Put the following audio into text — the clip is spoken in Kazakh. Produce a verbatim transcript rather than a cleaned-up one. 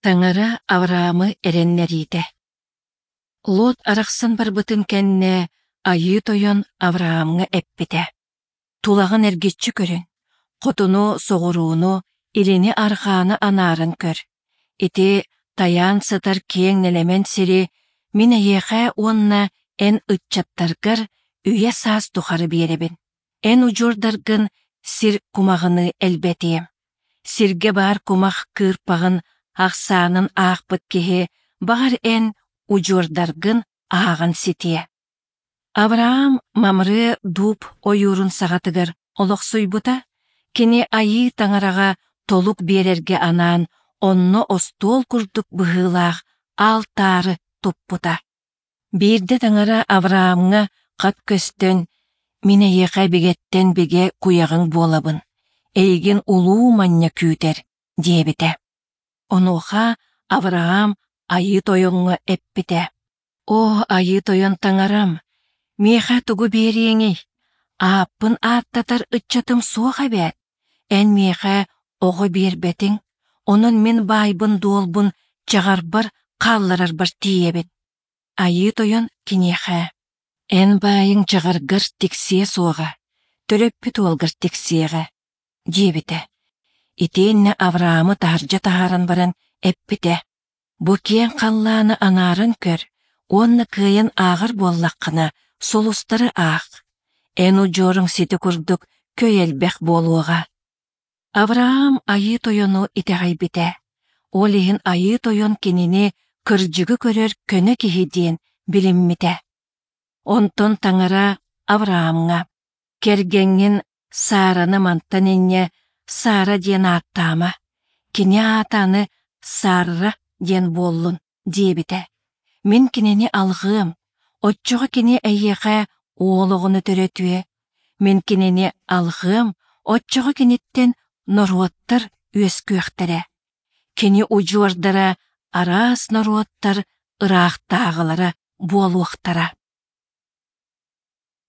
Таңара Авраамы эреннерите. Лот арақсан барбытын кенне айы тойон Авраамга эппите. Тулагын эргитчі көрін. Қотуну соғыруunu, илини арханы анарын көр. Ити таян сатар кең нелемен сири, мине еқэ онна эн ытчаттаргар үйе саас тухары беребин. Эн ужурдаргын сир кумағыны элбетием. Сирге бар кумақ кырпағын ақсанын ақпыт кеhe бағар эн ужурдаргын ағын ситие. Авраам мамры дуб ойурун сағатыгар олықсуйбута, кені айы таңараға толук берерге анан, онно остол курдук бұғылақ ал тары туппута. Бирде таңара Авраамға қат көстен, мине еқай бігеттен біге куяғың болабын, эйгин улуу мання күтер, дебите. Онуға Авраам айы тойонға эппите. О, айы тойон таңарам, меха тугу бериеңей, аппын аттатар ытчатым суға бәт. Ән меха оғы бербетің, онын мен байбын долбын чағарбар қалларар бар тиебет. Айы тойон кинеха. Ән байың чағаргар тексие суға, төлөппі туалгар тексиеға, дебите. Итенне Авраамы таржа тахаран баран эппите. Бу кен қалланы анарын көр, онны кыйын ағыр боллаққына солустары ақ. Ән ұжорың сеті күрдік көйелбек болуға. Авраам айы тойону итеғай бите. Олиhin айы тойон кеніне кыржыгы көрер көне кехеден біліммите. Онтон таңара Авраамға кергенген Сараны мантаненне Сара ден аттама, кене атаны Сарра ден боллун дебите. Мен кенені алғым, отчуға кене әйеға оғылығыны төрөтуе. Мен кенені алғым, отчуға кенеттен норуаттар өскөқтірі. Кене ұжуардара арас норуаттар ырақтағылары болуқтара.